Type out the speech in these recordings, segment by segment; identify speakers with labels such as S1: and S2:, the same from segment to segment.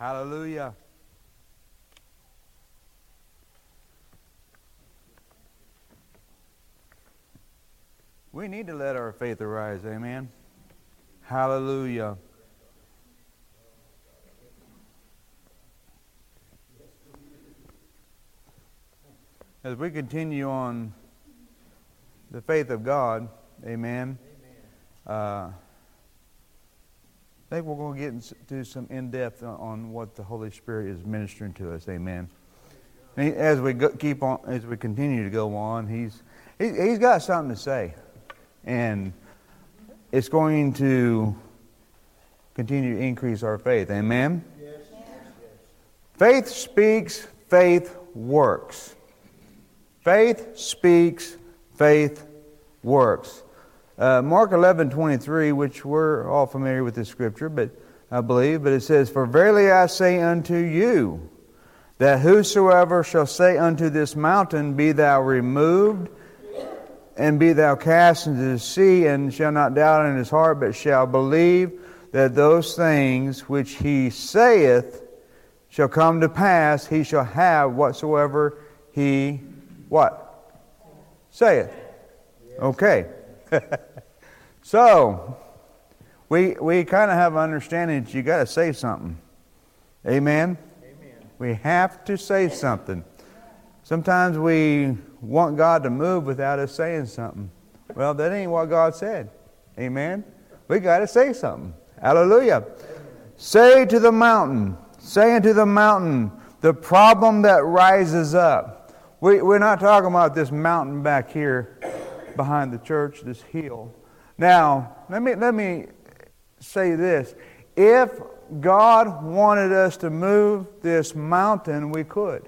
S1: Hallelujah. We need to let our faith arise. Amen. Hallelujah. As we continue on the faith of God, amen. I think we're going to get into some in-depth on what the Holy Spirit is ministering to us, amen. As we continue to go on, he's got something to say, and it's going to continue to increase our faith, amen. Yes. Faith speaks, faith works. Faith speaks, faith works. Mark 11:23, which we're all familiar with this scripture, but it says, "For verily I say unto you, that whosoever shall say unto this mountain, Be thou removed, and be thou cast into the sea, and shall not doubt in his heart, but shall believe that those things which he saith shall come to pass, he shall have whatsoever he" what? Saith. Okay. So, we kind of have an understanding that you got to say something. Amen? Amen? We have to say something. Sometimes we want God to move without us saying something. Well, that ain't what God said. Amen? We got to say something. Hallelujah. Say to the mountain, the problem that rises up. We're not talking about this mountain back here behind the church, this hill. Now, let me say this. If God wanted us to move this mountain, we could.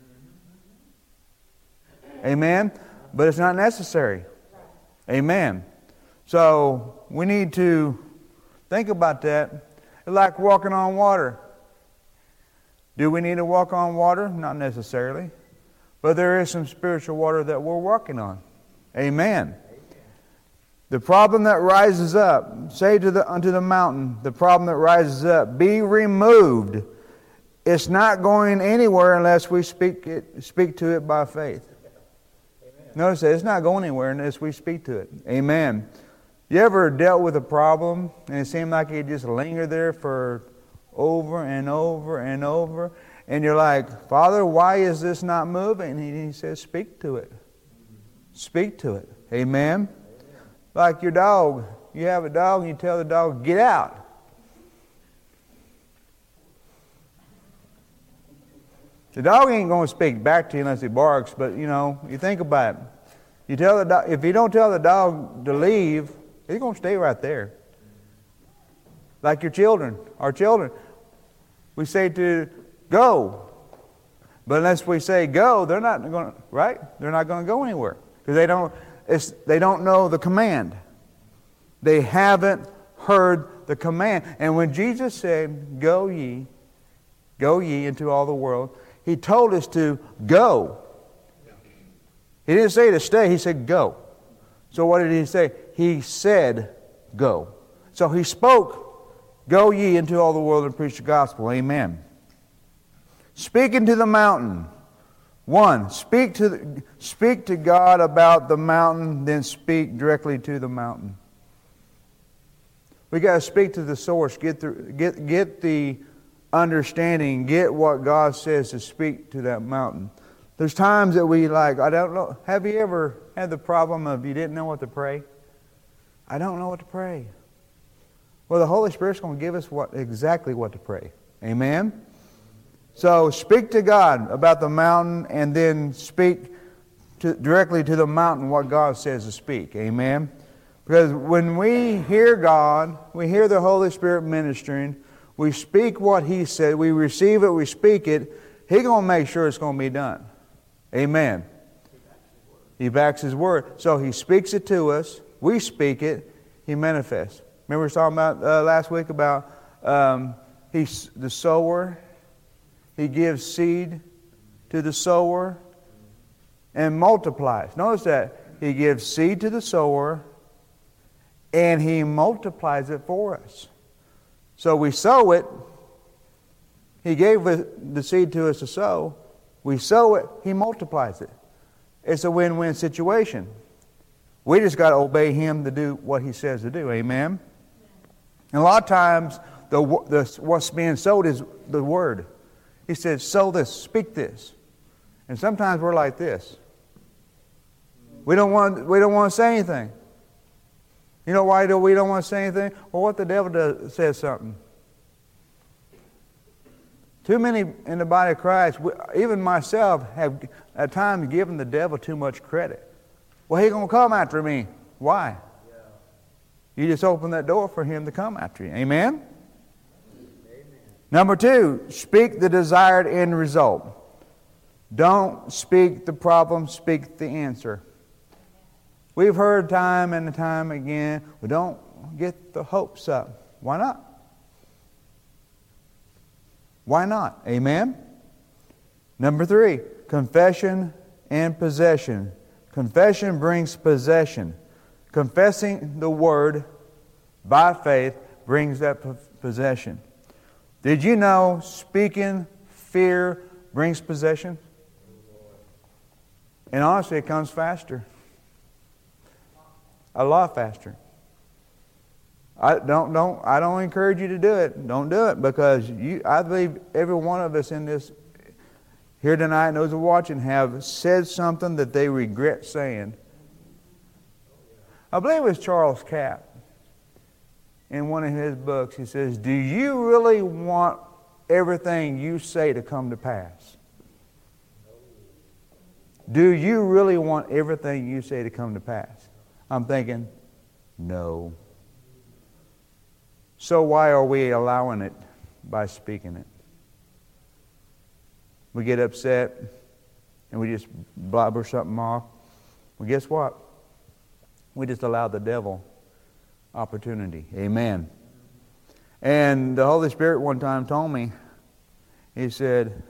S1: Amen? But it's not necessary. Amen. So, we need to think about that. It's like walking on water. Do we need to walk on water? Not necessarily. But there is some spiritual water that we're working on. Amen. The problem that rises up, say unto the mountain, the problem that rises up, be removed. It's not going anywhere unless we speak to it by faith. Amen. Notice that it's not going anywhere unless we speak to it. Amen. You ever dealt with a problem and it seemed like it just lingered there for over and over and over? And you're like, Father, why is this not moving? And he says, speak to it. Speak to it. Amen? Like your dog. You have a dog and you tell the dog, get out. The dog ain't going to speak back to you unless he barks, but you think about it. You tell the dog, if you don't tell the dog to leave, he's going to stay right there. Like your children, our children. We say to go. But unless we say go, they're not going to, right? They're not going to go anywhere. Because they don't know the command. They haven't heard the command. And when Jesus said, go ye into all the world, He told us to go. He didn't say to stay, He said go. So what did He say? He said go. So He spoke, go ye into all the world and preach the gospel. Amen. Speaking to the mountain. One, speak to God about the mountain, then speak directly to the mountain. We got to speak to the source, get the understanding, get what God says to speak to that mountain. There's times that we I don't know. Have you ever had the problem of you didn't know what to pray? I don't know what to pray. Well, the Holy Spirit's going to give us exactly what to pray. Amen? So speak to God about the mountain and then speak directly to the mountain what God says to speak. Amen? Because when we hear God, we hear the Holy Spirit ministering, we speak what He said, we receive it, we speak it, He's going to make sure it's going to be done. Amen? He backs His word. So He speaks it to us, we speak it, He manifests. Remember we were talking about last week about He's the sower. He gives seed to the sower and multiplies. Notice that. He gives seed to the sower and He multiplies it for us. So we sow it He gave the seed to us to sow. We sow it, He multiplies it. It's a win-win situation. We just got to obey Him to do what He says to do. Amen? And a lot of times, what's being sowed is the Word. He says, sow this, speak this. And sometimes we're like this. We don't want to say anything. You know why we don't want to say anything? Well, what the devil does says something. Too many in the body of Christ, even myself, have at times given the devil too much credit. Well, he's going to come after me. Why? You just open that door for him to come after you. Amen? Number 2, speak the desired end result. Don't speak the problem, speak the answer. We've heard time and time again, well, don't get the hopes up. Why not? Why not? Amen? Number 3, confession and possession. Confession brings possession. Confessing the Word by faith brings that possession. Did you know speaking fear brings possession? And honestly, it comes faster. A lot faster. I don't encourage you to do it. Don't do it, because I believe every one of us in this here tonight and those who are watching have said something that they regret saying. I believe it was Charles Capp. In one of his books, he says, do you really want everything you say to come to pass? Do you really want everything you say to come to pass? I'm thinking, no. So why are we allowing it by speaking it? We get upset and we just blabber something off. Well, guess what? We just allow the devil opportunity. Amen. And the Holy Spirit one time told me, He said,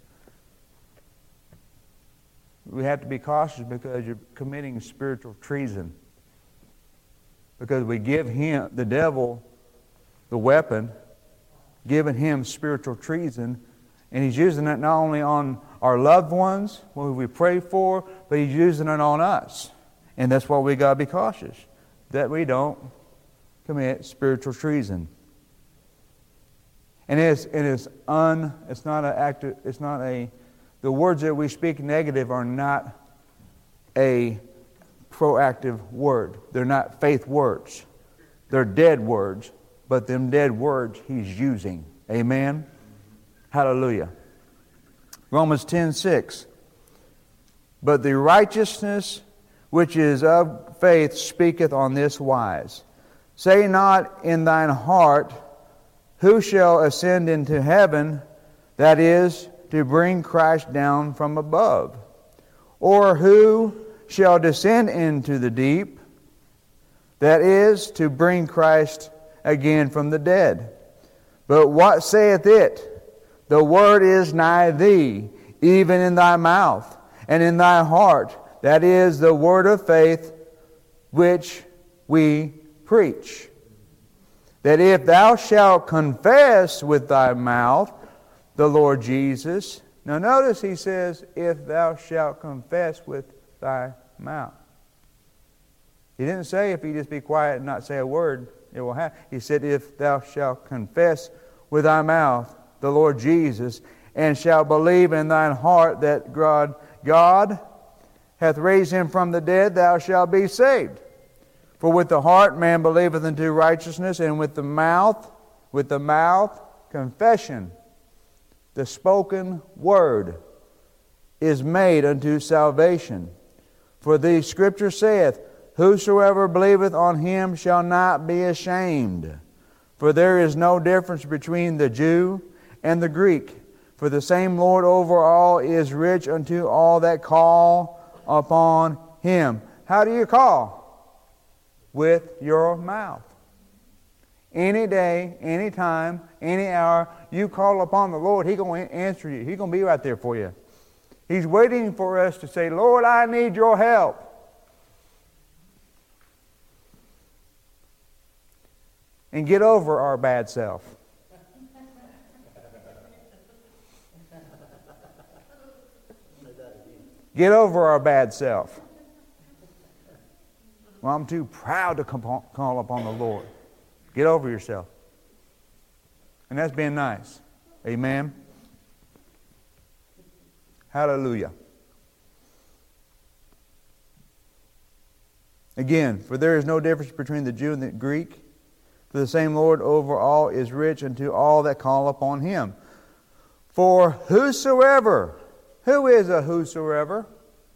S1: we have to be cautious because you're committing spiritual treason. Because we give him, the devil, the weapon, giving him spiritual treason, and he's using it not only on our loved ones, who we pray for, but he's using it on us. And that's why we got to be cautious, that we don't commit spiritual treason. And the words that we speak negative are not a proactive word. They're not faith words. They're dead words, but them dead words He's using. Amen? Hallelujah. Romans 10:6. But the righteousness which is of faith speaketh on this wise. Say not in thine heart, who shall ascend into heaven, that is, to bring Christ down from above? Or who shall descend into the deep, that is, to bring Christ again from the dead? But what saith it? The word is nigh thee, even in thy mouth, and in thy heart, that is, the word of faith which we preach. That if thou shalt confess with thy mouth the Lord Jesus. Now notice he says, if thou shalt confess with thy mouth. He didn't say if you just be quiet and not say a word, it will happen. He said, if thou shalt confess with thy mouth the Lord Jesus, and shalt believe in thine heart that God hath raised him from the dead, thou shalt be saved. For with the heart man believeth unto righteousness, and with the mouth, confession, the spoken word, is made unto salvation. For the Scripture saith, whosoever believeth on him shall not be ashamed. For there is no difference between the Jew and the Greek. For the same Lord over all is rich unto all that call upon him. How do you call? With your mouth. Any day, any time, any hour, you call upon the Lord, He's going to answer you. He's going to be right there for you. He's waiting for us to say, Lord, I need your help. And get over our bad self. Get over our bad self. Well, I'm too proud to call upon the Lord. Get over yourself. And that's being nice. Amen. Hallelujah. Again, for there is no difference between the Jew and the Greek. For the same Lord over all is rich unto all that call upon Him. For whosoever, who is a whosoever?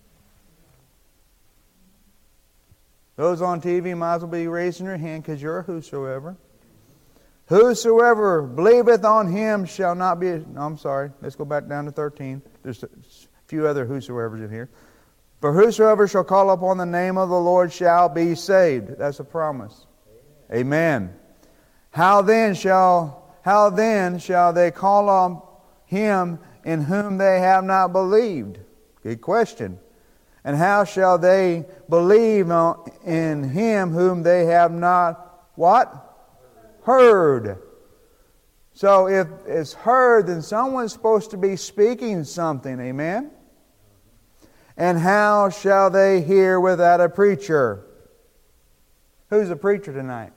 S1: Those on TV might as well be raising your hand because you're a whosoever. Whosoever believeth on Him shall not be... No, I'm sorry. Let's go back down to 13. There's a few other whosoevers in here. For whosoever shall call upon the name of the Lord shall be saved. That's a promise. Amen. How then shall they call on Him in whom they have not believed? Good question. And how shall they believe in Him whom they have not what? Heard. So if it's heard, then someone's supposed to be speaking something. Amen? And how shall they hear without a preacher? Who's a preacher tonight?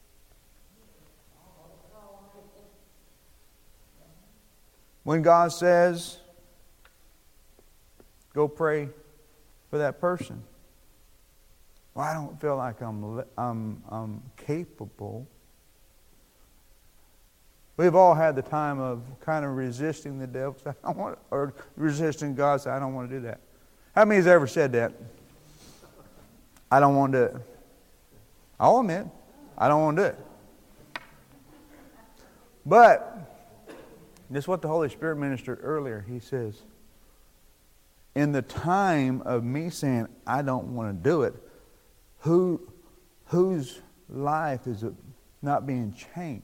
S1: When God says, go pray for that person. Well, I don't feel like I'm capable. We've all had the time of kind of resisting the devil, or resisting God. I don't want to do that. How many has ever said that? I don't want to do it. I'll admit, I don't want to do it. But this is what the Holy Spirit ministered earlier. He says, in the time of me saying, I don't want to do it, whose life is not being changed?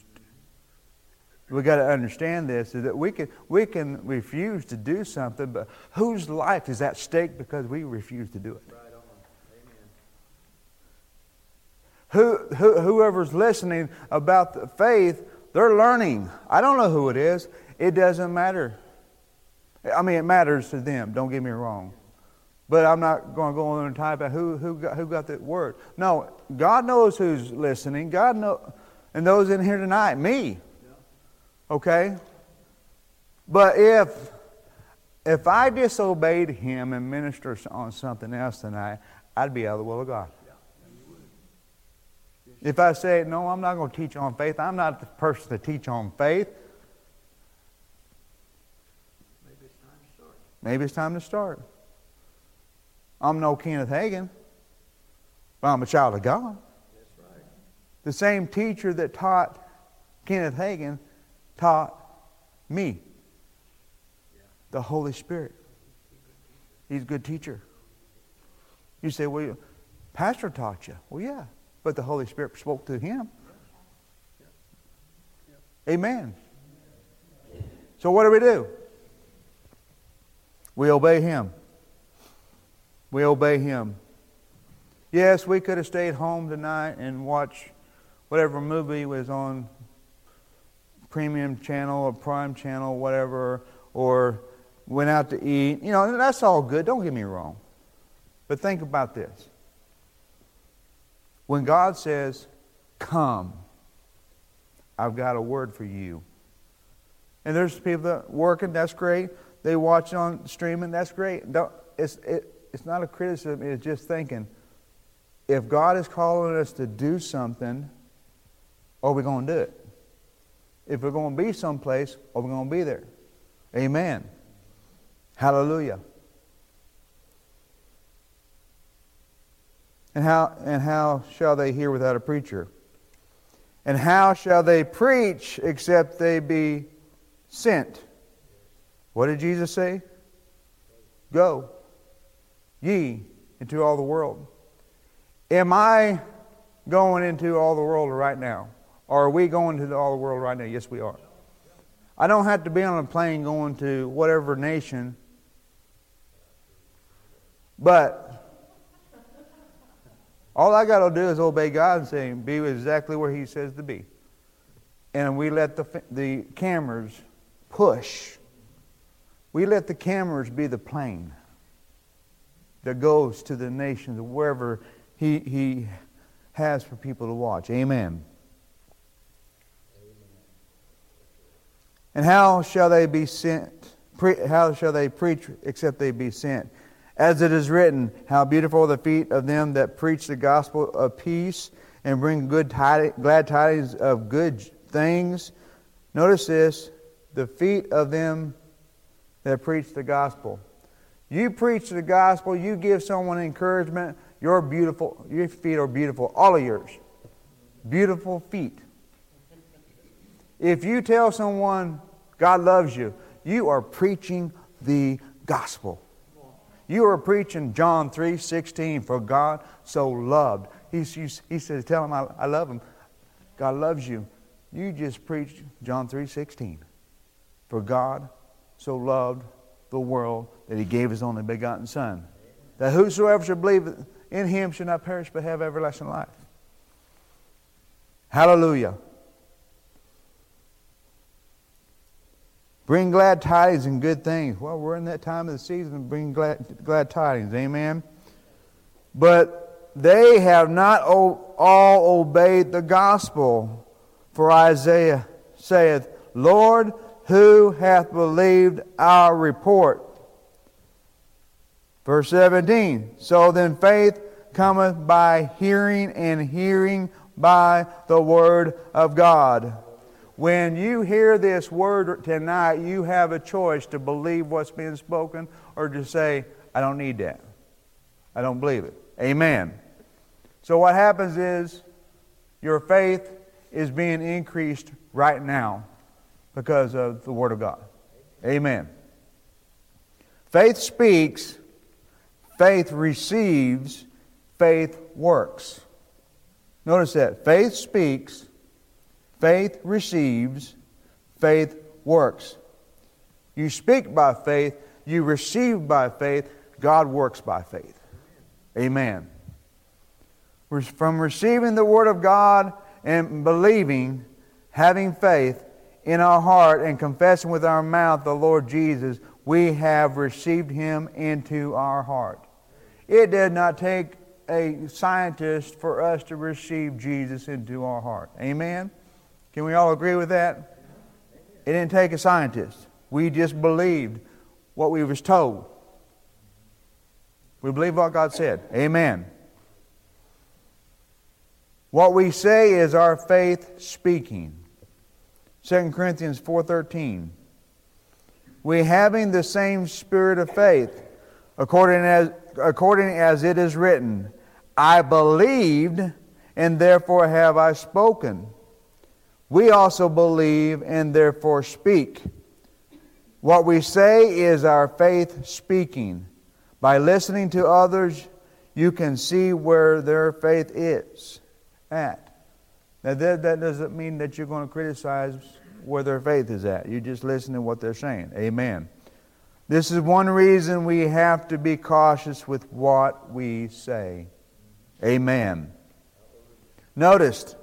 S1: We got to understand this, is that we can refuse to do something, but whose life is at stake because we refuse to do it? Right on. Amen. Whoever's listening about the faith, they're learning. I don't know who it is. It doesn't matter. I mean, it matters to them. Don't get me wrong. But I'm not going to go on and type out who got that word. No, God knows who's listening. God knows, and those in here tonight, me. Okay? But if I disobeyed Him and ministered on something else tonight, I'd be out of the will of God. If I say, no, I'm not going to teach on faith, I'm not the person to teach on faith, maybe it's time to start. I'm no Kenneth Hagin, but I'm a child of God. That's right. The same teacher that taught Kenneth Hagin taught me. The Holy Spirit. He's a good teacher. You say, well, Pastor taught you. Well, yeah. But the Holy Spirit spoke to him. Amen. So what do? We obey Him. We obey Him. Yes, we could have stayed home tonight and watched whatever movie was on Premium Channel or Prime Channel, whatever, or went out to eat. You know, that's all good. Don't get me wrong. But think about this. When God says, come, I've got a word for you. And there's people that are working, that's great. They watch on streaming, that's great. It's not a criticism, it's just thinking, if God is calling us to do something, are we going to do it? If we're going to be someplace, are we going to be there? Amen. Hallelujah. And how shall they hear without a preacher? And how shall they preach except they be sent? What did Jesus say? Go ye into all the world. Am I going into all the world right now? Or are we going to all the world right now? Yes, we are. I don't have to be on a plane going to whatever nation. But all I got to do is obey God and say, be exactly where He says to be. And we let the cameras push. We let the cameras be the plane. that goes to the nations, wherever He has for people to watch. Amen. And how shall they be sent? How shall they preach except they be sent? As it is written, how beautiful are the feet of them that preach the gospel of peace and bring glad tidings of good things. Notice this, the feet of them that preach the gospel. You preach the gospel, you give someone encouragement, you're beautiful. Your feet are beautiful, all of yours. Beautiful feet. If you tell someone God loves you, you are preaching the gospel. You are preaching John 3:16, for God so loved. He says, tell him I love him. God loves you. You just preached John 3:16. For God so loved the world that He gave His only begotten Son, that whosoever should believe in Him should not perish but have everlasting life. Hallelujah. Bring glad tidings and good things. Well, we're in that time of the season. Bring glad tidings. Amen. But they have not all obeyed the gospel. For Isaiah saith, Lord, who hath believed our report? Verse 17. So then faith cometh by hearing, and hearing by the word of God. When you hear this word tonight, you have a choice to believe what's being spoken or to say, I don't need that. I don't believe it. Amen. So what happens is your faith is being increased right now because of the Word of God. Amen. Faith speaks, faith receives, faith works. Notice that. Faith speaks, faith receives, faith works. You speak by faith, you receive by faith, God works by faith. Amen. From receiving the Word of God and believing, having faith in our heart and confessing with our mouth the Lord Jesus, we have received Him into our heart. It did not take a scientist for us to receive Jesus into our heart. Amen? Can we all agree with that? It didn't take a scientist. We just believed what we was told. We believe what God said. Amen. What we say is our faith speaking. 2 Corinthians 4:13. We having the same spirit of faith, according as it is written, I believed, and therefore have I spoken. We also believe, and therefore speak. What we say is our faith speaking. By listening to others, you can see where their faith is at. Now that doesn't mean that you're going to criticize where their faith is at. You just listen to what they're saying. Amen. This is one reason we have to be cautious with what we say. Amen. Notice,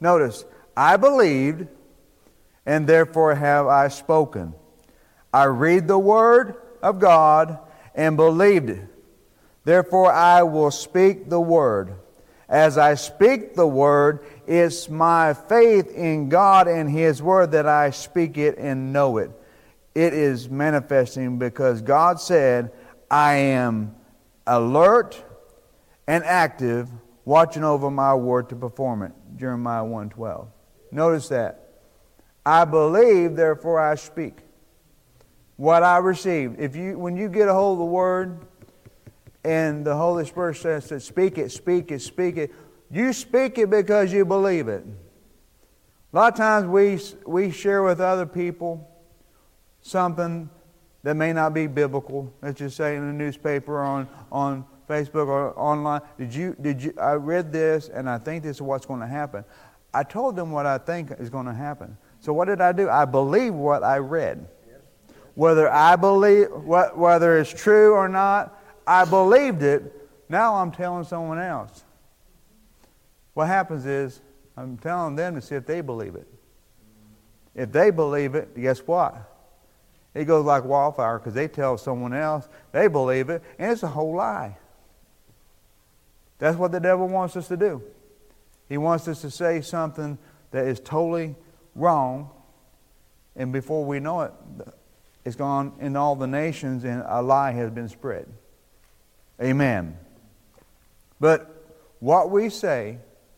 S1: I believed, and therefore have I spoken. I read the Word of God and believed it. Therefore I will speak the Word. As I speak the Word, it's my faith in God and His Word that I speak it and know it. It is manifesting because God said, I am alert and active, watching over my Word to perform it. Jeremiah 1:12. Notice that. I believe, therefore I speak. What I received. When you get a hold of the Word, and the Holy Spirit says to speak it, speak it, speak it. You speak it because you believe it. A lot of times we share with other people something that may not be biblical. Let's just say in the newspaper or on Facebook or online. I read this and I think this is what's going to happen. I told them what I think is going to happen. So what did I do? I believe what I read. Whether it's true or not, I believed it. Now I'm telling someone else. What happens is I'm telling them to see if they believe it. If they believe it, guess what? It goes like wildfire because they tell someone else they believe it, and it's a whole lie. That's what the devil wants us to do. He wants us to say something that is totally wrong, and before we know it, it's gone in all the nations and a lie has been spread. Amen. But what we say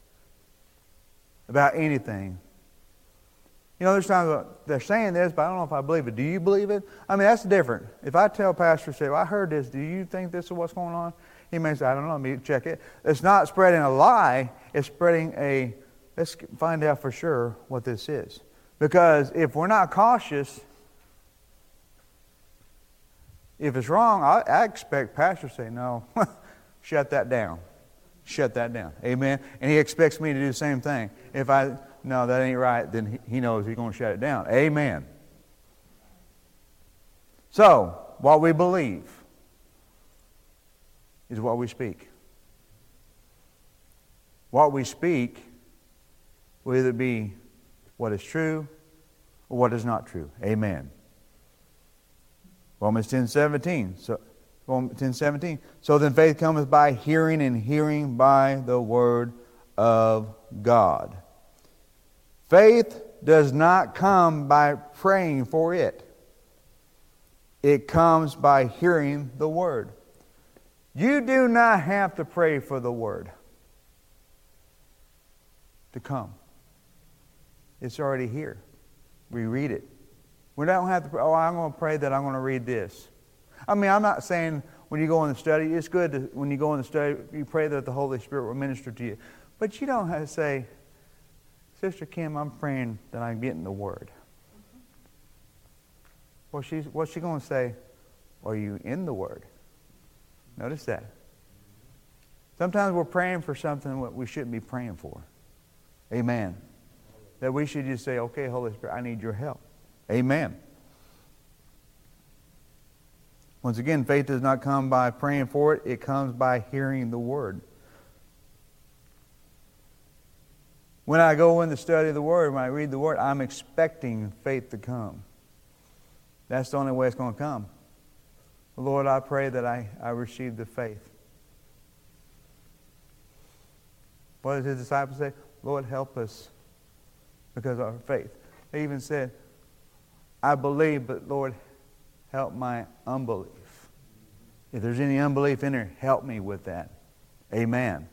S1: about anything, there's times they're saying this, but I don't know if I believe it. Do you believe it? I mean, that's different. If I tell Pastor, say, well, I heard this, do you think this is what's going on? He may say, I don't know, let me check it. It's not spreading a lie, it's spreading let's find out for sure what this is. Because if we're not cautious, if it's wrong, I expect Pastor to say, no, shut that down. Shut that down. Amen? And he expects me to do the same thing. If no, that ain't right, then he knows he's going to shut it down. Amen. So, what we believe is what we speak. What we speak will either be what is true or what is not true. Amen. Romans 10:17. Romans 10:17. So then faith cometh by hearing, and hearing by the word of God. Faith does not come by praying for it. It comes by hearing the word. You do not have to pray for the word to come. It's already here. We read it. We don't have to pray, I'm going to pray that I'm going to read this. I mean, I'm not saying when you go in the study, it's good when you go in the study, you pray that the Holy Spirit will minister to you. But you don't have to say, Sister Kim, I'm praying that I'm getting the word. What's she going to say? Are you in the word? Notice that. Sometimes we're praying for something that we shouldn't be praying for. Amen. That we should just say, okay, Holy Spirit, I need your help. Amen. Once again, faith does not come by praying for it. It comes by hearing the word. When I go in to study the word, when I read the word, I'm expecting faith to come. That's the only way it's going to come. Lord, I pray that I receive the faith. What did his disciples say? Lord, help us because of our faith. They even said, I believe, but Lord, help my unbelief. If there's any unbelief in there, help me with that. Amen.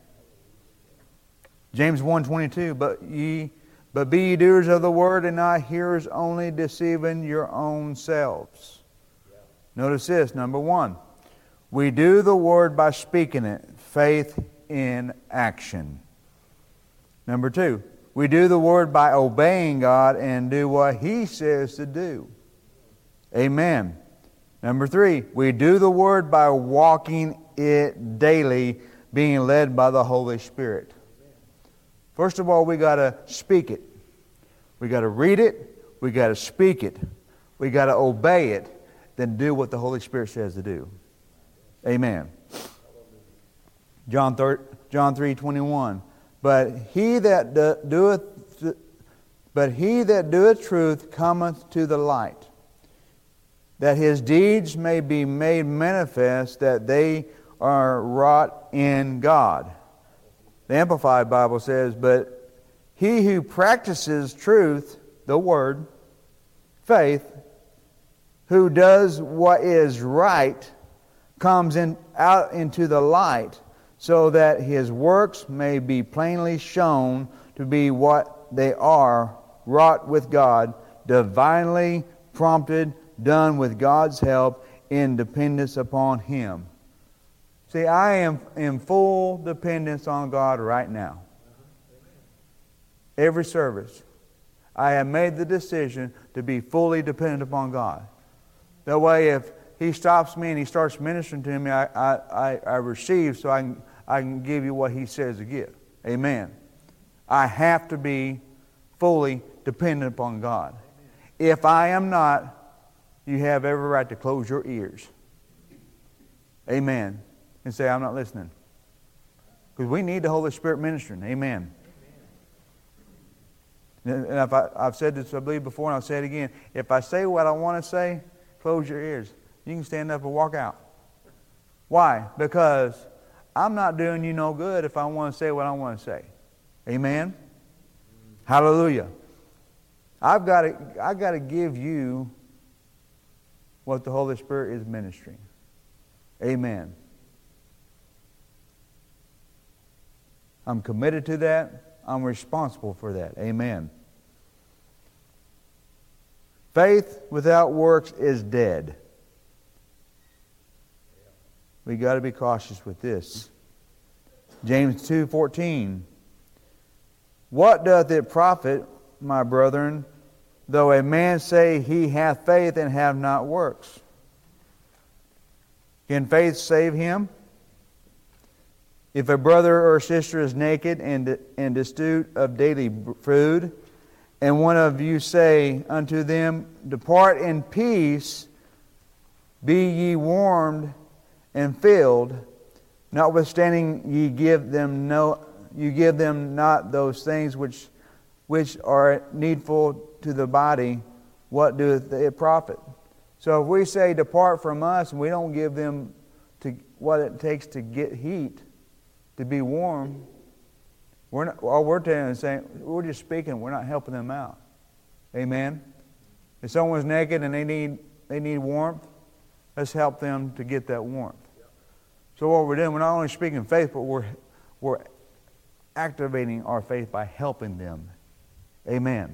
S1: James 1:22, but be ye doers of the word and not hearers only, deceiving your own selves. Notice this, number one. We do the word by speaking it. Faith in action. Number two. We do the word by obeying God and do what He says to do. Amen. Number three. We do the word by walking it daily, being led by the Holy Spirit. First of all, we got to speak it. We got to read it. We got to speak it. We got to obey it. Then do what the Holy Spirit says to do. Amen. John 3:21. But he that doeth truth cometh to the light, that his deeds may be made manifest, that they are wrought in God. The Amplified Bible says, but he who practices truth, the word, faith, who does what is right, comes out into the light, so that his works may be plainly shown to be what they are, wrought with God, divinely prompted, done with God's help, in dependence upon Him. See, I am in full dependence on God right now. Every service, I have made the decision to be fully dependent upon God. That way, if He stops me and He starts ministering to me, I receive so I can give you what He says to give. Amen. I have to be fully dependent upon God. If I am not, you have every right to close your ears. Amen. And say, I'm not listening. Because we need the Holy Spirit ministering. Amen. And if I've said this, I believe, before, and I'll say it again. If I say what I want to say, close your ears. You can stand up and walk out. Why? Because I'm not doing you no good if I want to say what I want to say. Amen? Hallelujah. I've got to give you what the Holy Spirit is ministering. Amen. I'm committed to that. I'm responsible for that. Amen. Faith without works is dead. We got to be cautious with this. James 2:14. What doth it profit, my brethren, though a man say he hath faith and have not works? Can faith save him? If a brother or sister is naked and destitute of daily food, and one of you say unto them, Depart in peace, be ye warmed and filled, notwithstanding ye give them not those things which are needful to the body, what doeth it profit? So if we say, Depart from us, and we don't give them what it takes to get heat, to be warm, all we're telling is saying, we're just speaking, we're not helping them out. Amen? If someone's naked and they need warmth, let's help them to get that warmth. So what we're doing, we're not only speaking faith, but we're activating our faith by helping them. Amen.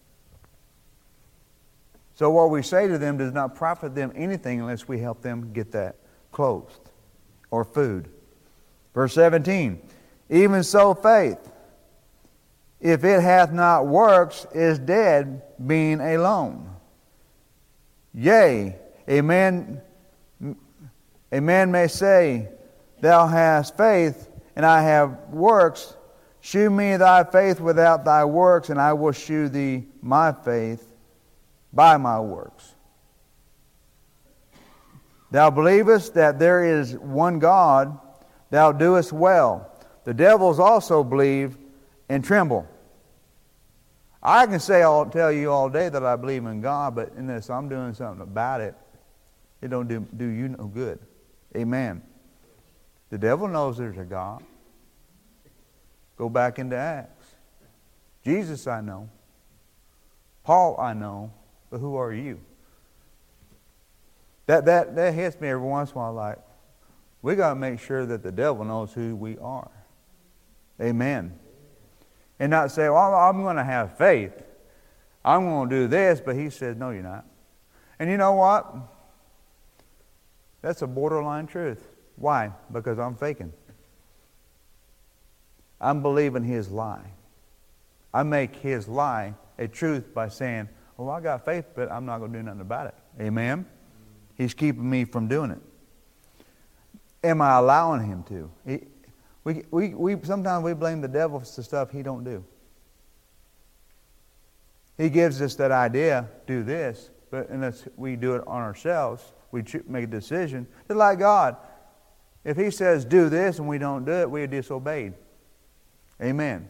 S1: So what we say to them does not profit them anything unless we help them get that clothed or food. Verse 17, even so faith, if it hath not works, is dead, being alone. Yea, a man may say, Thou hast faith, and I have works. Shew me thy faith without thy works, and I will shew thee my faith by my works. Thou believest that there is one God, thou doest well. The devils also believe and tremble. I can tell you all day that I believe in God, but unless I'm doing something about it, it don't do you no good. Amen. The devil knows there's a God. Go back into Acts. Jesus I know. Paul I know. But who are you? That hits me every once in a while, like, we got to make sure that the devil knows who we are. Amen. And not say, well, I'm going to have faith. I'm going to do this, but he says, no, you're not. And you know what? That's a borderline truth. Why? Because I'm faking. I'm believing his lie. I make his lie a truth by saying, well, I got faith, but I'm not going to do nothing about it. Amen? He's keeping me from doing it. Am I allowing him to? We sometimes we blame the devil for the stuff he don't do. He gives us that idea, do this, but unless we do it on ourselves, we make a decision. Just like God. If he says do this and we don't do it, we are disobeyed. Amen.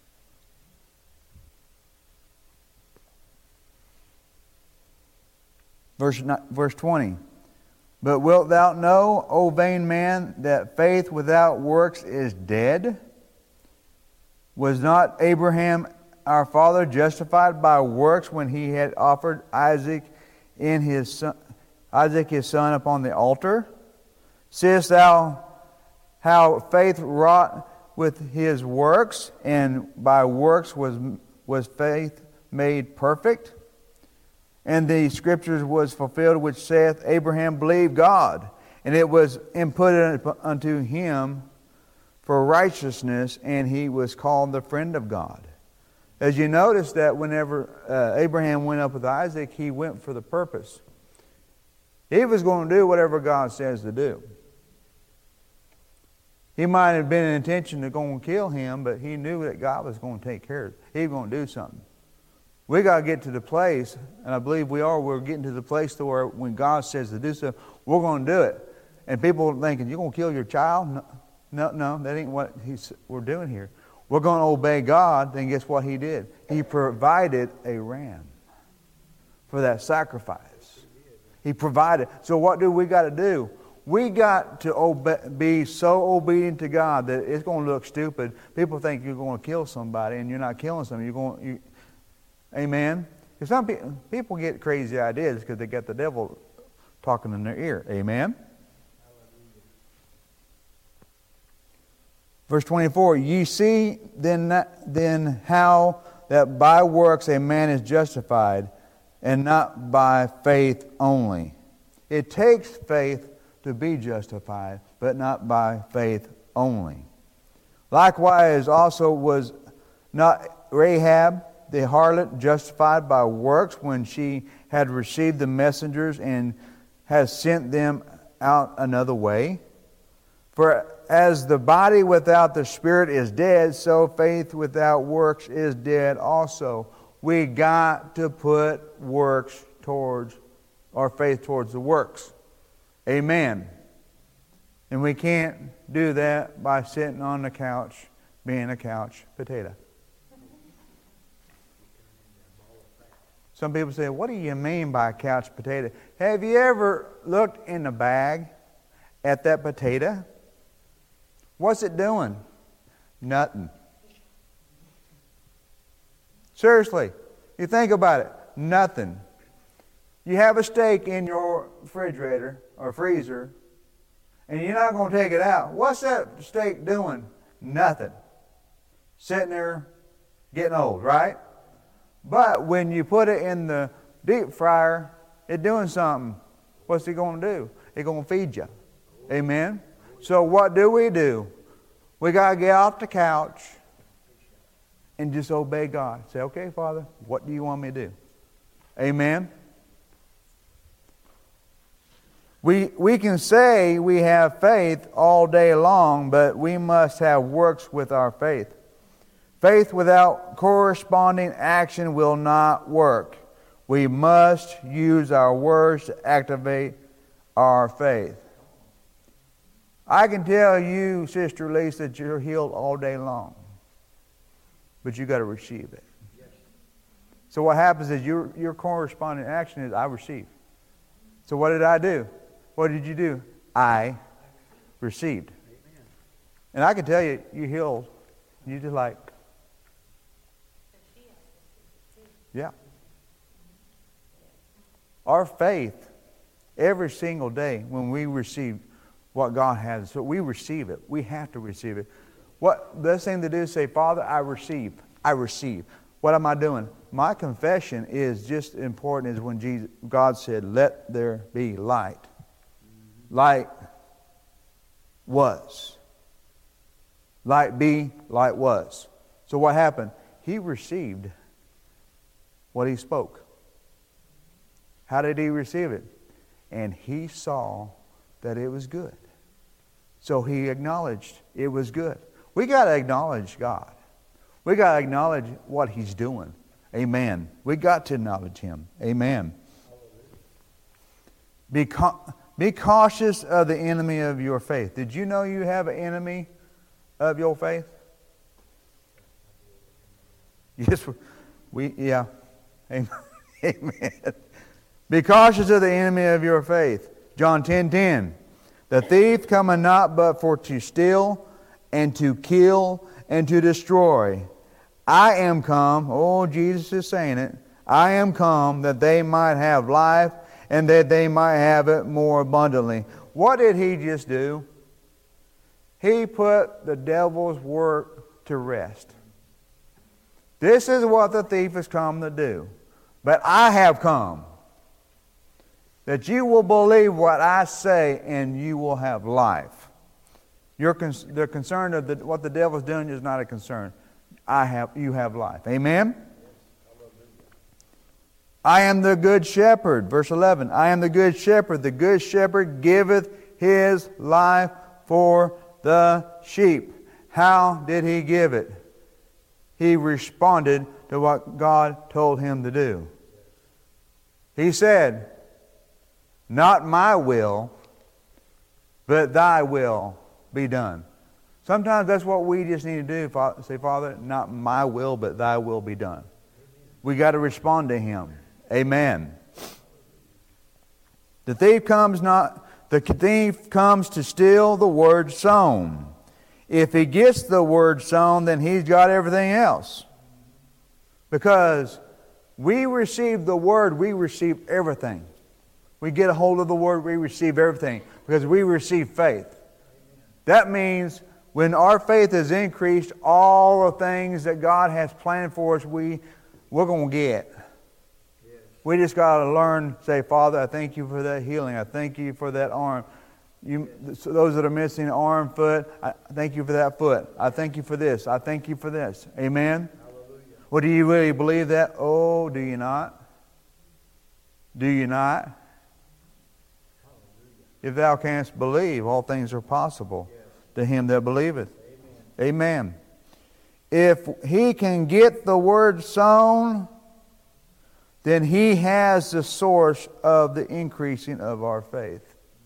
S1: Verse 20. But wilt thou know, O vain man, that faith without works is dead? Was not Abraham our father justified by works when he had offered Isaac his son upon the altar? Seest thou how faith wrought with his works, and by works was faith made perfect? And the scriptures was fulfilled which saith, Abraham believed God, and it was imputed unto him for righteousness, and he was called the friend of God. As you notice that whenever Abraham went up with Isaac, he went for the purpose. He was going to do whatever God says to do. He might have been an intention to go and kill him, but he knew that God was going to take care of it. He was going to do something. We got to get to the place, and I believe we're getting to the place to where when God says to do so, we're going to do it. And people are thinking, you're going to kill your child? No, that ain't what we're doing here. We're going to obey God, then guess what he did? He provided a ram for that sacrifice. He provided. So what do we got to do? We got to be so obedient to God that it's going to look stupid. People think you're going to kill somebody, and you're not killing somebody. Amen? Because some people get crazy ideas because they got the devil talking in their ear. Amen? Verse 24, ye see then how that by works a man is justified, and not by faith only. It takes faith to be justified, but not by faith only. Likewise also was not Rahab the harlot justified by works when she had received the messengers and has sent them out another way? For as the body without the spirit is dead, so faith without works is dead also. We got to put works towards, our faith towards the works. Amen. And we can't do that by sitting on the couch being a couch potato. Some people say, what do you mean by couch potato? Have you ever looked in the bag at that potato? What's it doing? Nothing. Seriously, you think about it. Nothing. You have a steak in your refrigerator or freezer, and you're not going to take it out. What's that steak doing? Nothing. Sitting there getting old, right? But when you put it in the deep fryer, it's doing something. What's it going to do? It's going to feed you. Amen? So what do? We got to get off the couch and just obey God. Say, okay, Father, what do you want me to do? Amen? We can say we have faith all day long, but we must have works with our faith. Faith without corresponding action will not work. We must use our words to activate our faith. I can tell you, Sister Lisa, that you're healed all day long. But you got to receive it. So what happens is your corresponding action is I receive. So what did I do? What did you do? I received. And I can tell you, you healed. You just like, yeah. Our faith, every single day when we receive what God has, so we receive it. We have to receive it. What the best thing to do is say, Father, I receive. I receive. What am I doing? My confession is just as important as when God said, let there be light. Light was. Light be, light was. So what happened? He received what he spoke. How did he receive it? And he saw that it was good. So he acknowledged it was good. We got to acknowledge God. We got to acknowledge what he's doing. Amen. We got to acknowledge him. Amen. Be cautious of the enemy of your faith. Did you know you have an enemy of your faith? Yes, yeah. Amen. Amen. Be cautious of the enemy of your faith. John 10:10. The thief cometh not but for to steal and to kill and to destroy. I am come, oh, Jesus is saying it, I am come that they might have life and that they might have it more abundantly. What did he just do? He put the devil's work to rest. This is what the thief has come to do. But I have come that you will believe what I say and you will have life. The concern of what the devil's doing is not a concern. You have life. Amen? I am the good shepherd. Verse 11. I am the good shepherd. The good shepherd giveth his life for the sheep. How did he give it? He responded to what God told him to do. He said, not my will, but thy will be done. Sometimes that's what we just need to do. Say, Father, not my will, but thy will be done. We got to respond to him. Amen. The thief The thief comes to steal the word sown. If he gets the word sown, then he's got everything else. Because we receive the word, we receive everything. We get a hold of the word, we receive everything. Because we receive faith. That means when our faith is increased, all the things that God has planned for us, we're going to get. We just got to learn, say, Father, I thank you for that healing. I thank you for that arm. Those that are missing an arm, foot, I thank you for that foot. I thank you for this. I thank you for this. Amen? Hallelujah. Well, do you really believe that? Oh, do you not? Do you not? Hallelujah. If thou canst believe, all things are possible to him that believeth. Amen. If he can get the word sown, then he has the source of the increasing of our faith.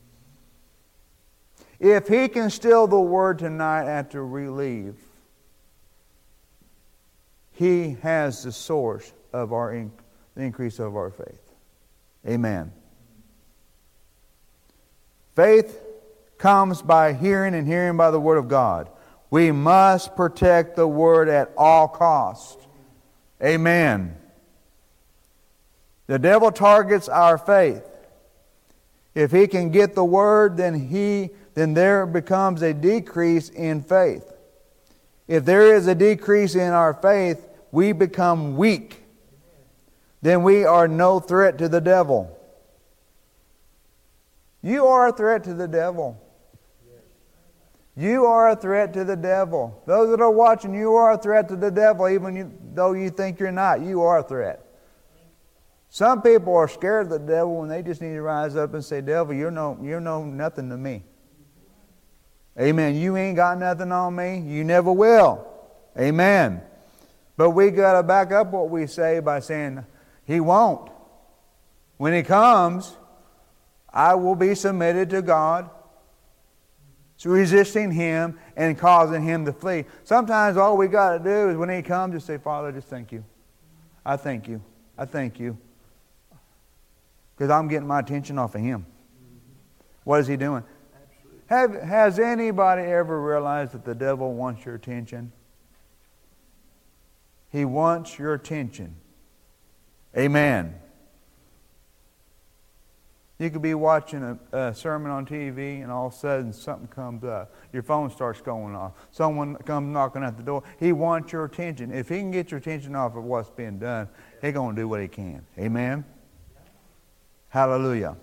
S1: If he can steal the word tonight after we leave, he has the source of the increase of our faith. Amen. Faith comes by hearing, and hearing by the word of God. We must protect the word at all costs. Amen. The devil targets our faith. If he can get the word, then there becomes a decrease in faith. If there is a decrease in our faith, we become weak. Then we are no threat to the devil. You are a threat to the devil. You are a threat to the devil. Those that are watching, you are a threat to the devil, even though you think you're not. You are a threat. Some people are scared of the devil when they just need to rise up and say, devil, you're no nothing to me. Amen. You ain't got nothing on me. You never will. Amen. But we got to back up what we say by saying, he won't. When he comes, I will be submitted to God. So resisting him and causing him to flee. Sometimes all we got to do is when he comes, just say, Father, just thank you. I thank you. I thank you. Because I'm getting my attention off of him. What is he doing? Has anybody ever realized that the devil wants your attention? He wants your attention. Amen. You could be watching a sermon on TV and all of a sudden something comes up. Your phone starts going off. Someone comes knocking at the door. He wants your attention. If he can get your attention off of what's being done, he's going to do what he can. Amen? Hallelujah.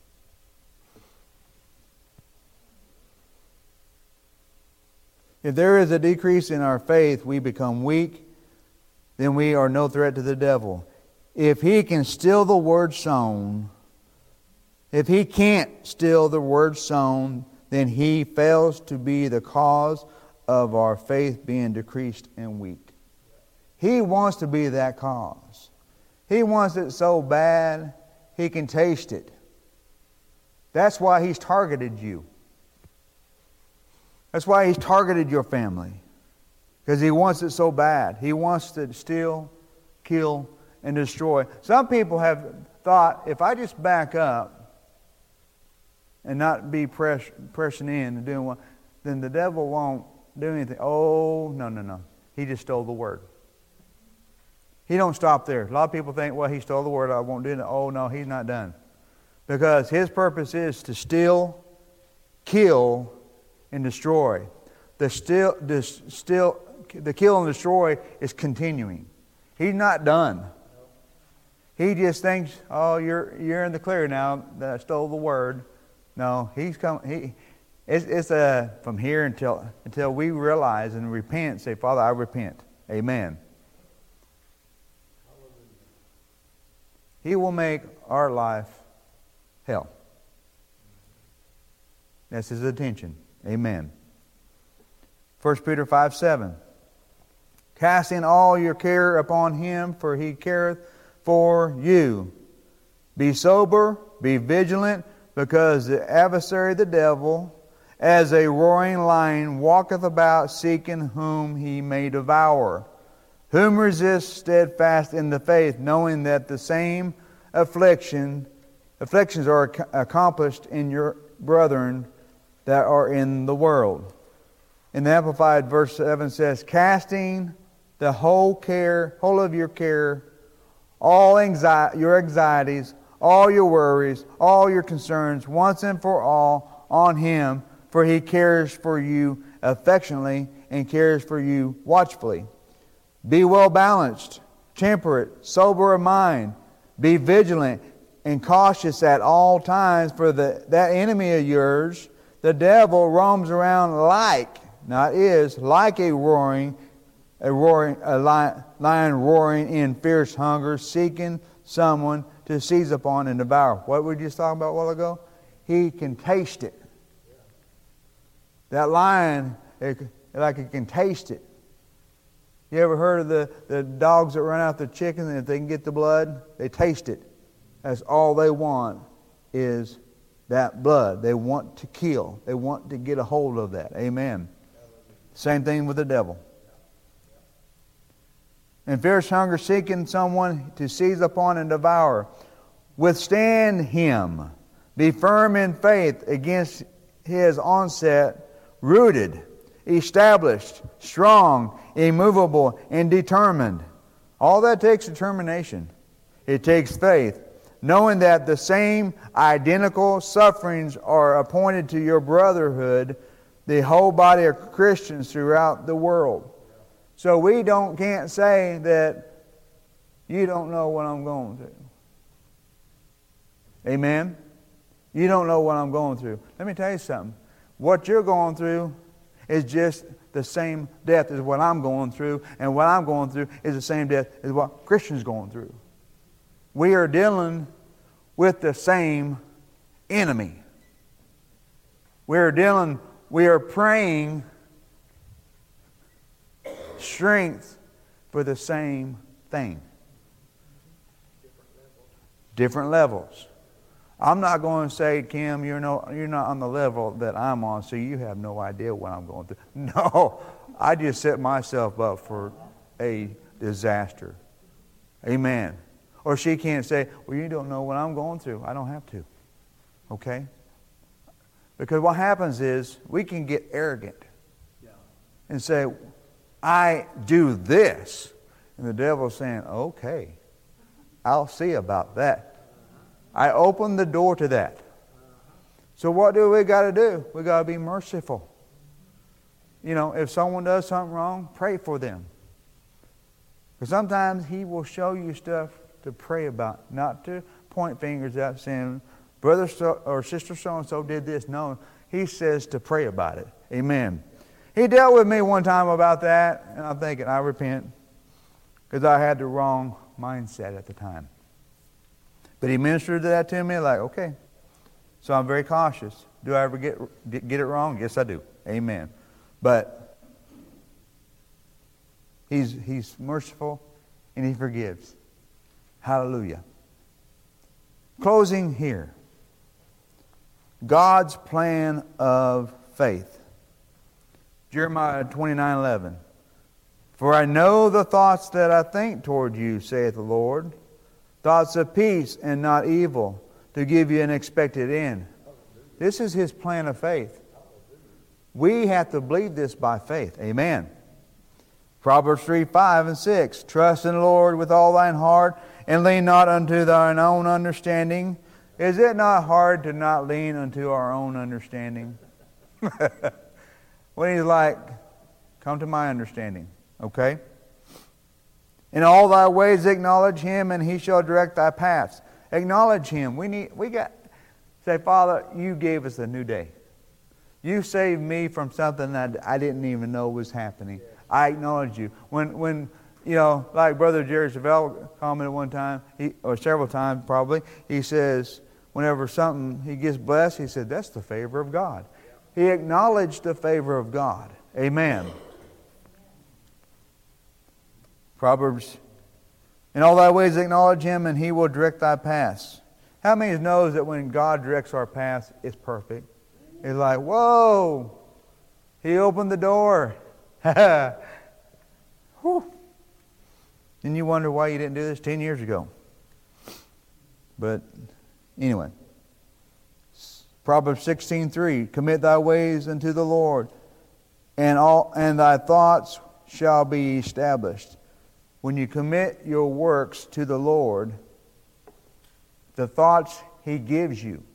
S1: If there is a decrease in our faith, we become weak, then we are no threat to the devil. If he can steal the word sown, if he can't steal the word sown, then he fails to be the cause of our faith being decreased and weak. He wants to be that cause. He wants it so bad, he can taste it. That's why he's targeted you. That's why he's targeted your family. Because he wants it so bad. He wants to steal, kill, and destroy. Some people have thought, if I just back up and not be pressing in and doing what, then the devil won't do anything. Oh, no. He just stole the word. He don't stop there. A lot of people think, well, he stole the word, I won't do it. Oh, no, he's not done. Because his purpose is to steal, kill, and destroy. The kill and destroy is continuing. He's not done. He just thinks, oh, you're in the clear now that I stole the word. No, he's come. It's from here until we realize and repent. Say, Father, I repent. Amen. He will make our life hell. That's his intention. Amen. 1 Peter 5:7. Casting all your care upon him, for he careth for you. Be sober, be vigilant, because the adversary, the devil, as a roaring lion, walketh about seeking whom he may devour. Whom resist steadfast in the faith, knowing that the same afflictions are accomplished in brethren that are in the world. In the Amplified, verse 7 says, casting the whole of your care, all your anxieties, all your worries, all your concerns, once and for all, on Him, for He cares for you affectionately and cares for you watchfully. Be well balanced, temperate, sober of mind. Be vigilant and cautious at all times, for that enemy of yours, the devil, roams around like a lion roaring in fierce hunger, seeking someone to seize upon and devour. What were we just talking about a while ago? He can taste it. That lion, like it can taste it. You ever heard of the dogs that run out the chicken, and if they can get the blood, they taste it. That's all they want is that blood. They want to kill. They want to get a hold of that. Amen. Same thing with the devil. In fierce hunger, seeking someone to seize upon and devour. Withstand him. Be firm in faith against his onset, rooted, established, strong, immovable, and determined. All that takes determination. It takes faith, knowing that the same identical sufferings are appointed to your brotherhood, the whole body of Christians throughout the world. So we can't say that you don't know what I'm going through. Amen? You don't know what I'm going through. Let me tell you something. What you're going through is just the same death as what I'm going through, and what I'm going through is the same death as what Christians going through. We are dealing with the same enemy. We are praying strength for the same thing. Different levels. I'm not going to say, Kim, you're not on the level that I'm on, so you have no idea what I'm going through. No, I just set myself up for a disaster. Amen. Or she can't say, well, you don't know what I'm going through. I don't have to. Okay? Because what happens is we can get arrogant and say, I do this. And the devil's saying, okay, I'll see about that. I open the door to that. So what do we got to do? We got to be merciful. You know, if someone does something wrong, pray for them. Because sometimes He will show you stuff to pray about, not to point fingers out saying, brother or sister so-and-so did this. No, He says to pray about it. Amen. He dealt with me one time about that, and I'm thinking, I repent, because I had the wrong mindset at the time. But He ministered that to me like, okay. So I'm very cautious. Do I ever get it wrong? Yes, I do. Amen. But He's merciful and He forgives. Hallelujah. Closing here. God's plan of faith. Jeremiah 29:11. For I know the thoughts that I think toward you, saith the Lord, thoughts of peace and not evil, to give you an expected end. This is His plan of faith. We have to believe this by faith. Amen. Proverbs 3:5 and 6. Trust in the Lord with all thine heart, and lean not unto thine own understanding. Is it not hard to not lean unto our own understanding? When He's like, come to my understanding. Okay? In all thy ways acknowledge Him, and He shall direct thy paths. Acknowledge Him. Say, Father, you gave us a new day. You saved me from something that I didn't even know was happening. I acknowledge you. When like Brother Jerry Savelle commented one time, or several times probably, he says, whenever he gets blessed, he said, that's the favor of God. He acknowledged the favor of God. Amen. Proverbs, in all thy ways acknowledge Him, and He will direct thy paths. How many knows that when God directs our paths, it's perfect? It's like, whoa, He opened the door. Whew. Then you wonder why you didn't do this 10 years ago. But anyway, Proverbs 16:3, commit thy ways unto the Lord, and thy thoughts shall be established. When you commit your works to the Lord, the thoughts He gives you,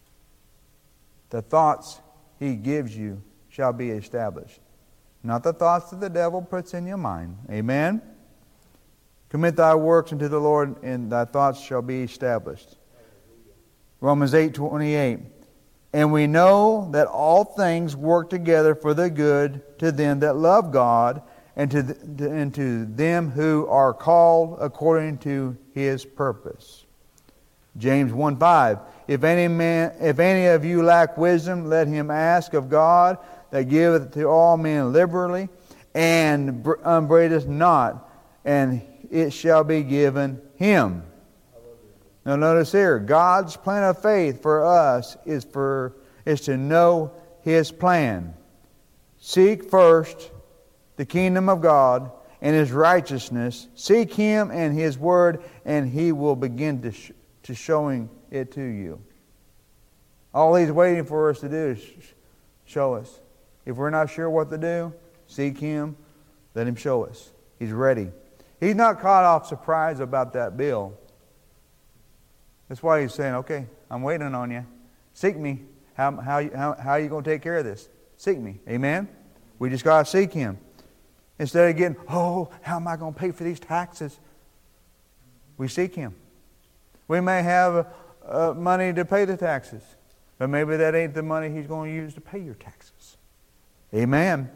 S1: shall be established. Not the thoughts that the devil puts in your mind. Amen? Commit thy works unto the Lord, and thy thoughts shall be established. Romans 8:28. And we know that all things work together for the good to them that love God, and to them who are called according to His purpose. James 1:5. If any of you lack wisdom, let him ask of God, that giveth to all men liberally, and upbraideth not, and it shall be given him. Now notice here, God's plan of faith for us is to know His plan. Seek first the kingdom of God and His righteousness. Seek Him and His word, and He will begin to showing it to you. All He's waiting for us to do is show us. If we're not sure what to do, seek Him, let Him show us. He's ready. He's not caught off surprise about that bill. That's why He's saying, okay, I'm waiting on you. Seek me. How are you going to take care of this? Seek me. Amen? We just got to seek Him. Instead of getting, how am I going to pay for these taxes? We seek Him. We may have money to pay the taxes, but maybe that ain't the money He's going to use to pay your taxes. Amen.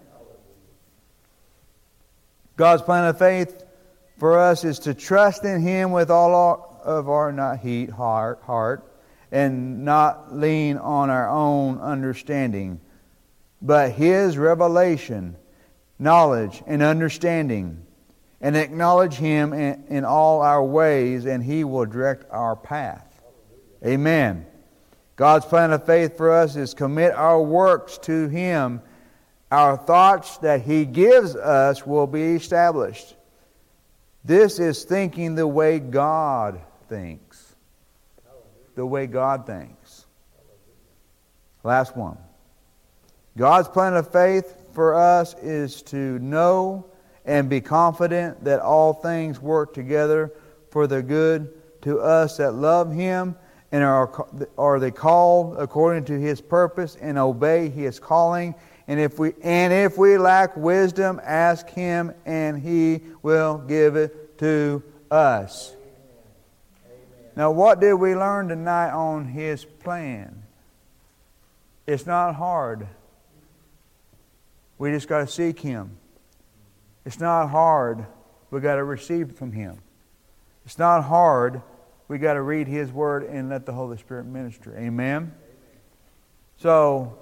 S1: God's plan of faith for us is to trust in Him with all of our heart, and not lean on our own understanding, but His revelation, knowledge, and understanding, and acknowledge Him in all our ways, and He will direct our path. Amen. God's plan of faith for us is commit our works to Him. Our thoughts that He gives us will be established. This is thinking the way God thinks. The way God thinks. Last one. God's plan of faith for us is to know and be confident that all things work together for the good to us that love Him and are they called according to His purpose and obey His calling. And if we lack wisdom, ask Him, and He will give it to us. Amen. Now, what did we learn tonight on His plan? It's not hard. We just got to seek Him. It's not hard. We got to receive from Him. It's not hard. We got to read His Word and let the Holy Spirit minister. Amen? So,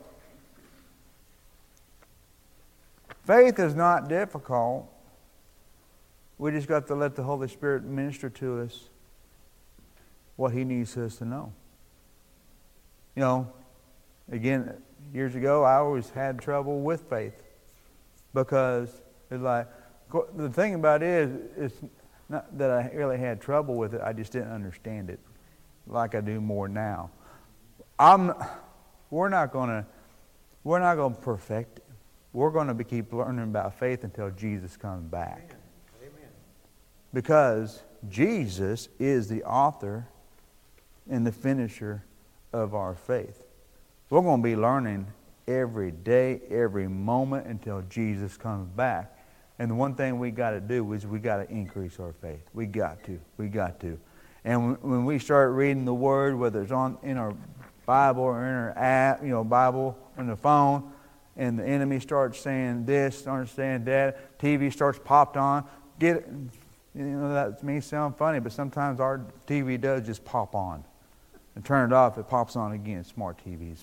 S1: faith is not difficult. We just got to let the Holy Spirit minister to us what He needs us to know. You know, again, years ago, I always had trouble with faith because it's like, the thing about it is, it's not that I really had trouble with it. I just didn't understand it like I do more now. We're not going to perfect it. We're going to keep learning about faith until Jesus comes back. Amen. Because Jesus is the author and the finisher of our faith. We're going to be learning every day, every moment until Jesus comes back. And the one thing we got to do is we got to increase our faith. We got to. And when we start reading the Word, whether it's in our Bible or in our app, Bible on the phone, and the enemy starts saying this, starts saying that, TV starts popped on, that may sound funny, but sometimes our TV does just pop on. And turn it off, it pops on again. Smart TVs.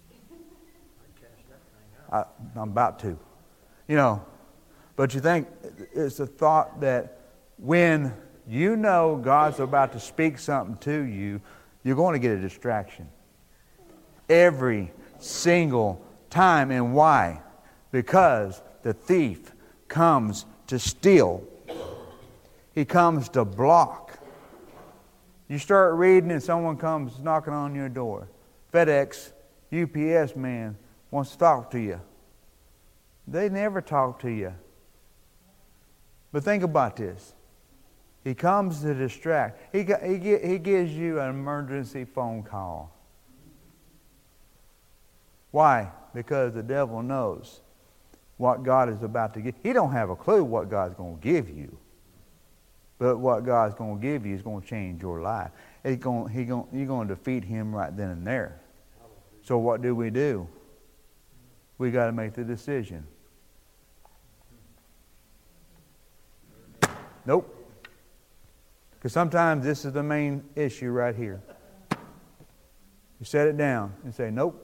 S1: I'm about to. But you think it's a thought that when you know God's about to speak something to you, you're going to get a distraction. Every single time. And why? Because the thief comes to steal. He comes to block. You start reading and someone comes knocking on your door. FedEx UPS man wants to talk to you. They never talk to you. But think about this. He comes to distract. He gives you an emergency phone call. Why? Because the devil knows what God is about to give. He don't have a clue what God's going to give you. But what God's going to give you is going to change your life. You're going to defeat him right then and there. So what do? We got to make the decision. Nope. Because sometimes this is the main issue right here. You set it down and say, nope.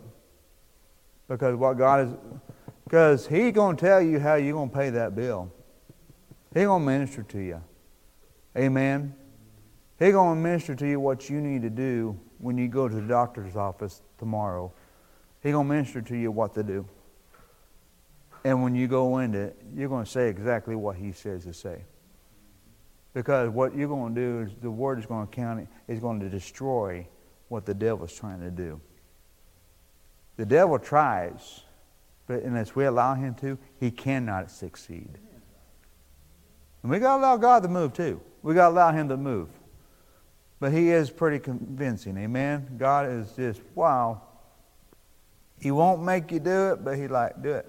S1: Because He's going to tell you how you're going to pay that bill. He's going to minister to you. Amen. He's going to minister to you what you need to do when you go to the doctor's office tomorrow. He's going to minister to you what to do. And when you go into it, you're going to say exactly what He says to say. Because what you're going to do is the Word is going to count it, is going to destroy what the devil's trying to do. The devil tries, but unless we allow him to, he cannot succeed. And we got to allow God to move too. We got to allow Him to move. But He is pretty convincing. Amen. God is just, wow. He won't make you do it, but He do it.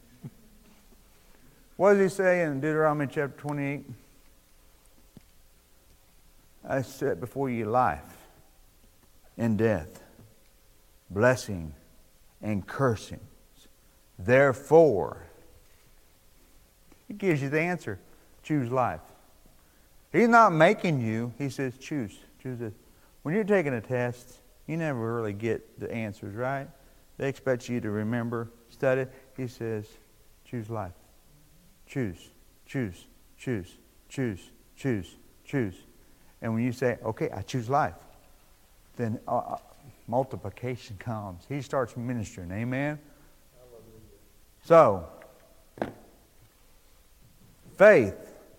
S1: What does He say in Deuteronomy chapter 28? I set before you life and death, blessing and cursing. Therefore, He gives you the answer. Choose life. He's not making you. He says choose. Choose this. When you're taking a test, you never really get the answers, right? They expect you to remember, study. He says, choose life. Choose, choose, choose, choose, choose, choose. And when you say, okay, I choose life, then multiplication comes. He starts ministering. Amen? So, faith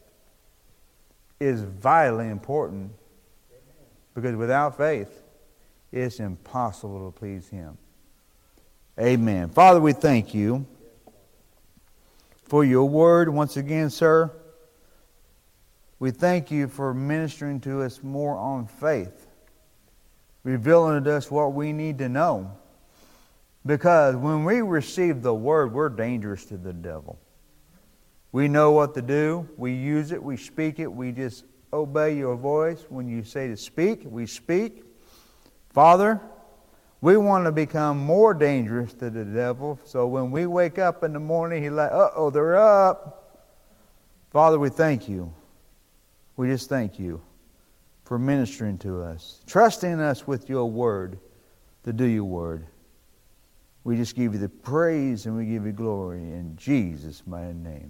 S1: is vitally important, because without faith, it's impossible to please Him. Amen. Father, we thank You for Your word once again, sir. We thank You for ministering to us more on faith, revealing to us what we need to know. Because when we receive the word, we're dangerous to the devil. We know what to do. We use it. We speak it. We just obey Your voice. When You say to speak, we speak. Father, we want to become more dangerous to the devil. So when we wake up in the morning, he's like, uh-oh, they're up. Father, we thank You. We just thank You for ministering to us, trusting us with Your word to do Your word. We just give You the praise and we give You glory in Jesus' mighty name.